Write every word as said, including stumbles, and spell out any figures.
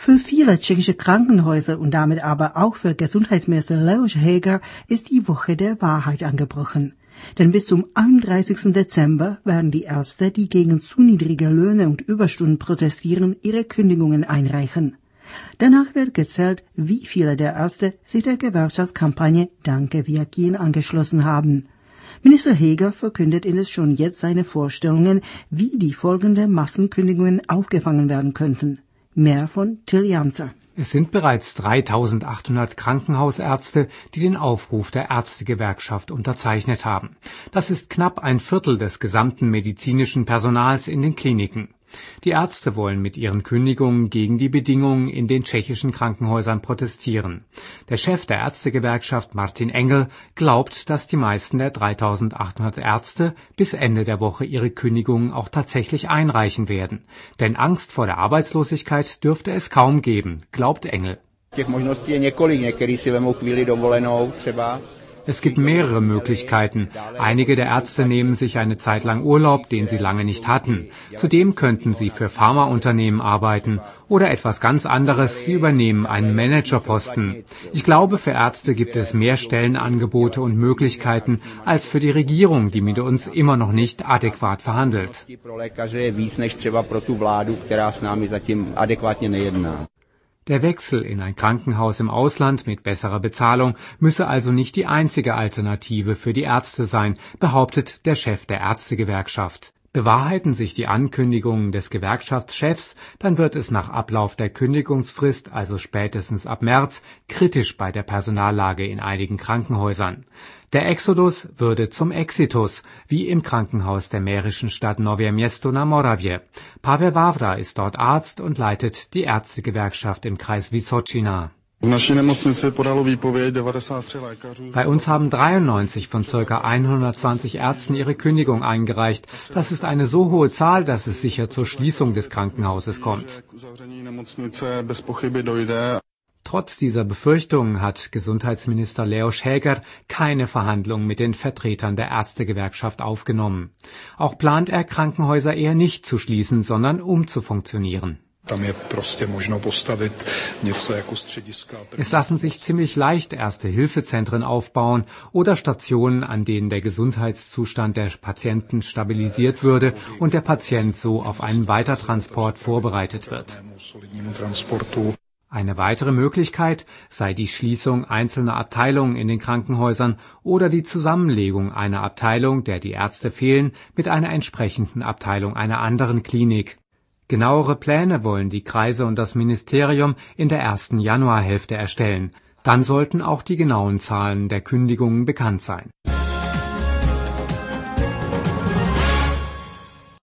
Für viele tschechische Krankenhäuser und damit aber auch für Gesundheitsminister Leoš Heger ist die Woche der Wahrheit angebrochen. Denn bis zum einunddreißigsten Dezember werden die Ärzte, die gegen zu niedrige Löhne und Überstunden protestieren, ihre Kündigungen einreichen. Danach wird gezählt, wie viele der Ärzte sich der Gewerkschaftskampagne Danke wir gehen angeschlossen haben. Minister Heger verkündet indes schon jetzt seine Vorstellungen, wie die folgenden Massenkündigungen aufgefangen werden könnten. Mehr von Till Janzer. Es sind bereits dreitausendachthundert Krankenhausärzte, die den Aufruf der Ärztegewerkschaft unterzeichnet haben. Das ist knapp ein Viertel des gesamten medizinischen Personals in den Kliniken. Die Ärzte wollen mit ihren Kündigungen gegen die Bedingungen in den tschechischen Krankenhäusern protestieren. Der Chef der Ärztegewerkschaft Martin Engel glaubt, dass die meisten der dreitausendachthundert Ärzte bis Ende der Woche ihre Kündigungen auch tatsächlich einreichen werden. Denn Angst vor der Arbeitslosigkeit dürfte es kaum geben, glaubt Engel. Es gibt mehrere Möglichkeiten. Einige der Ärzte nehmen sich eine Zeit lang Urlaub, den sie lange nicht hatten. Zudem könnten sie für Pharmaunternehmen arbeiten. Oder etwas ganz anderes, sie übernehmen einen Managerposten. Ich glaube, für Ärzte gibt es mehr Stellenangebote und Möglichkeiten als für die Regierung, die mit uns immer noch nicht adäquat verhandelt. Der Wechsel in ein Krankenhaus im Ausland mit besserer Bezahlung müsse also nicht die einzige Alternative für die Ärzte sein, behauptet der Chef der Ärztegewerkschaft. Bewahrheiten sich die Ankündigungen des Gewerkschaftschefs, dann wird es nach Ablauf der Kündigungsfrist, also spätestens ab März, kritisch bei der Personallage in einigen Krankenhäusern. Der Exodus würde zum Exitus, wie im Krankenhaus der mährischen Stadt Nové Město na Moravě. Pavel Vávra ist dort Arzt und leitet die Ärztegewerkschaft im Kreis Vysočina. Bei uns haben dreiundneunzig von ca. hundertzwanzig Ärzten ihre Kündigung eingereicht. Das ist eine so hohe Zahl, dass es sicher zur Schließung des Krankenhauses kommt. Trotz dieser Befürchtungen hat Gesundheitsminister Leoš Heger keine Verhandlungen mit den Vertretern der Ärztegewerkschaft aufgenommen. Auch plant er, Krankenhäuser eher nicht zu schließen, sondern umzufunktionieren. Es lassen sich ziemlich leicht Erste-Hilfe-Zentren aufbauen oder Stationen, an denen der Gesundheitszustand der Patienten stabilisiert würde und der Patient so auf einen Weitertransport vorbereitet wird. Eine weitere Möglichkeit sei die Schließung einzelner Abteilungen in den Krankenhäusern oder die Zusammenlegung einer Abteilung, der die Ärzte fehlen, mit einer entsprechenden Abteilung einer anderen Klinik. Genauere Pläne wollen die Kreise und das Ministerium in der ersten Januarhälfte erstellen. Dann sollten auch die genauen Zahlen der Kündigungen bekannt sein.